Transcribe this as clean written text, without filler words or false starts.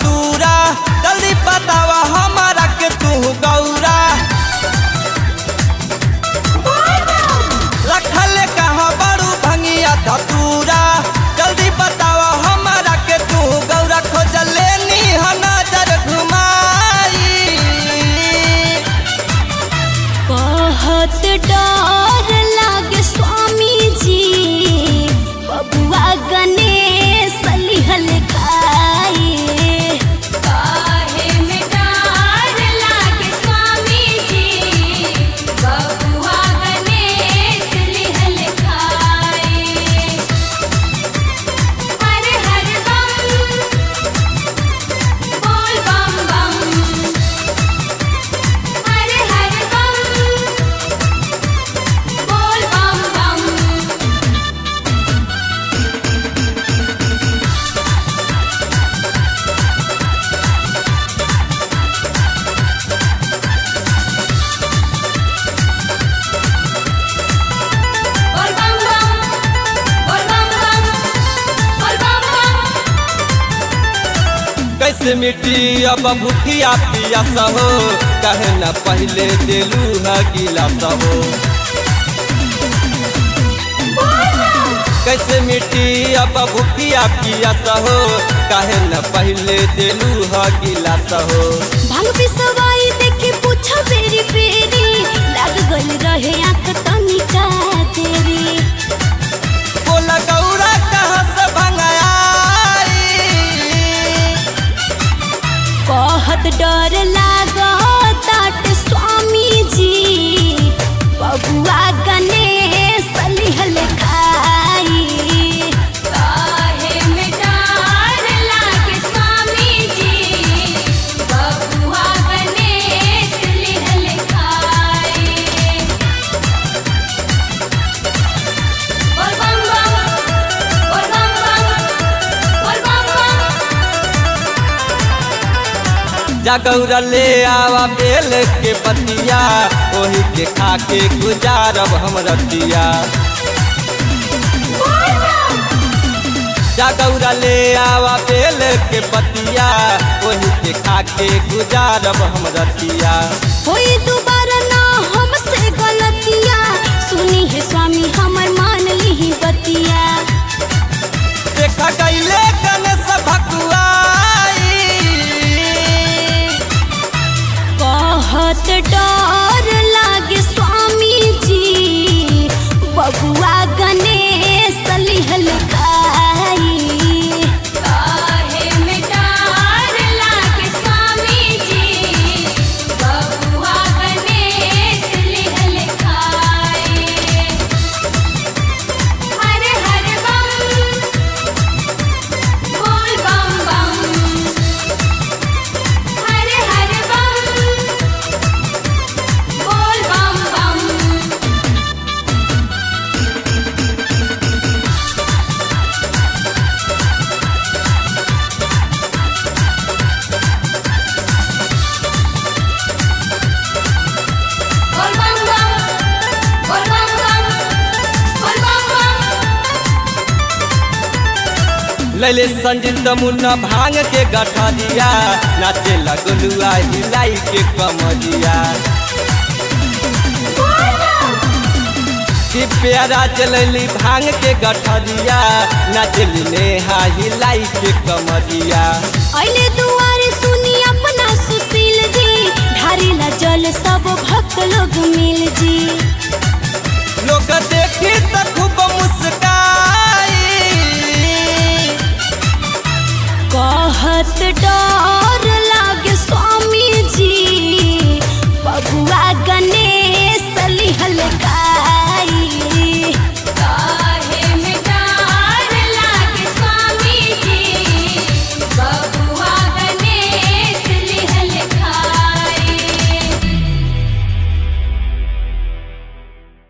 धतूरा जल्दी बतावा हमारा के तू गौरा रखल कहाँ बड़ू भंगिया धतूरा जल्दी बतावा हमारा के तू गौरा खोज लेनी नजर घुमाई बहुत डर लागे स्वामी जी बबुआ गणेश लिहल खाए काहे में डर लागे स्वामी जी बबुआ गणेश लिहल खाए हर हर बम बोल बम बम हर हर बम बोल बम बम बोल बम बम बोल बम बम बोल बम बम कैसे मिट्टी अब भूखिया पियास हो कहे न पहले दिलू है गिलास हो कैसे मिट्टी अब भूखिया पियास हो कहे न पहले दिलू है गिलास हो भांग पिसवाई देखे पूछा बेरी बेरी लग गल रहे आंख तनिका तेरी बोला गौरा कहाँ से भंगाई बहुत डर लागत स्वामी जी बबुआ गणेश लिहल खाई काहे में डर लागे स्वामी जी बबुआ गणेश लिहल खाई बोल बम बम बोल बम बम बोल बम बम जा गौरा ले आवा बेल के पतिया ओही के खा के गुजारब हम रतिया जा गौरा ले आवा बेल के पतिया ओही के खा के गुजारब हम रतिया होई दोबारा ना हमसे गलतिया सुनी है स्वामी हमर मान ली बतिया देखा गईले गणेश भकुआई बहुत डर लागे स्वामी जी बबुआ गणेश लिहल खाई काहे में डर लागे स्वामी जी बबुआ गणेश लिहल खाई हर हर बम बोल बम बम हर हर बम बोल बम बम बोल बम बम बोल बम बम बोल बम बम लैले संजीत मुन्ना भांग के गठा दिया नाचे लगलुआ हिलाई के कमरिया प्यारा चलैली भांग के गठा दिया नाचली नेहा हिलाई के कमरिया अइले दुआरे सुनी अपना सुशील जी ढारेला जल सब भक्त लोग मिल जी